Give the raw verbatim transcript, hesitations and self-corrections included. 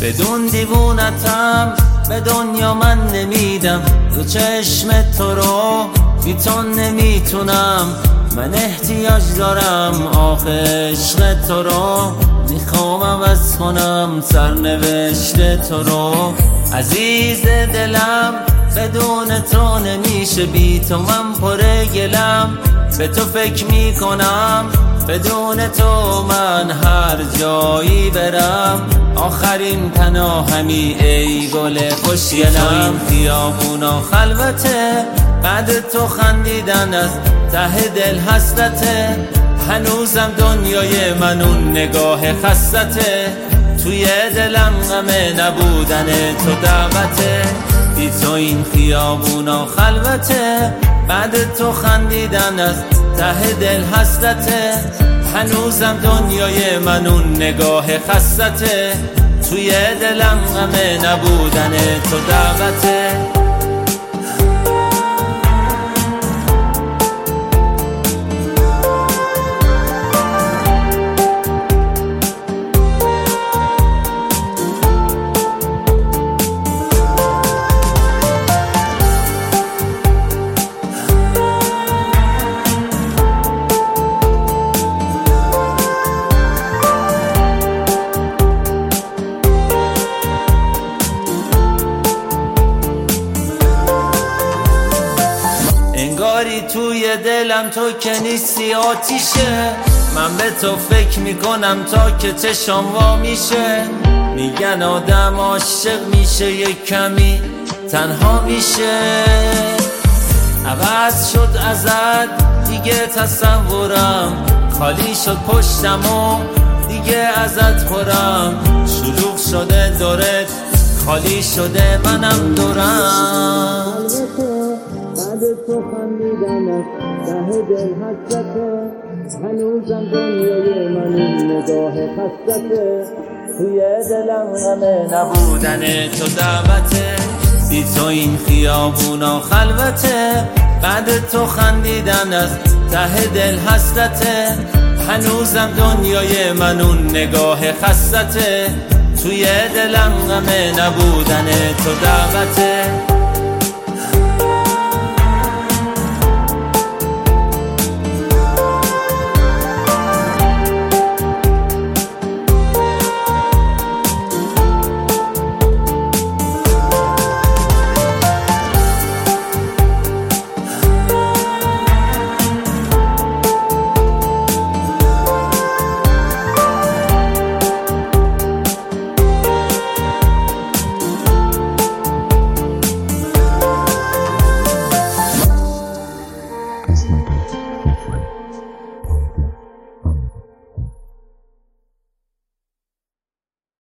بدون دیوونتم به دنیا من نمیدم، دو چشم تو رو بی تو نمیتونم. من احتیاج دارم آخه عشق تو رو، میخوام عوض کنم سرنوشت تو رو. عزیز دلم بدون تو نمیشه، بی تو من پر گلم، به تو فکر میکنم. بدون تو من هر جایی برم، آخرین پناهمی ای گل خوشگلم. این خیابونا خلوته، بعد تو خندیدن از ته دل حسرته. هنوزم دنیای من اون نگاه خستته، توی دلم غم نبودن تو دعوته. بی تو این خیابونا خلوته، بعد تو خندیدن از ته دل حسرته. هنوزم دنیای من اون نگاه خستته، توی دلم غم نبودن تو دعوته. انگاری توی دلم تو که نیستی آتیشه، من به تو فکر میکنم تا که چشام وا میشه. میگن آدم عاشق میشه یک کمی تنها میشه، عوض شد ازت دیگه تصورم، خالی شد پشتم و دیگه ازت پرم. شلوغ شده دورت، خالی شده منم دورم. بعد تو خندیدم از ته دل حسرته، هنوزم دنیای من این نگاه خستته. توی دلم غم نبودن تو دعوته، بی تو این خیابونا خلوته. بعد تو خندیدن از ته دل حسرته، هنوزم دنیای من اون نگاه خستته. توی دلم غم نبودن تو دعوته.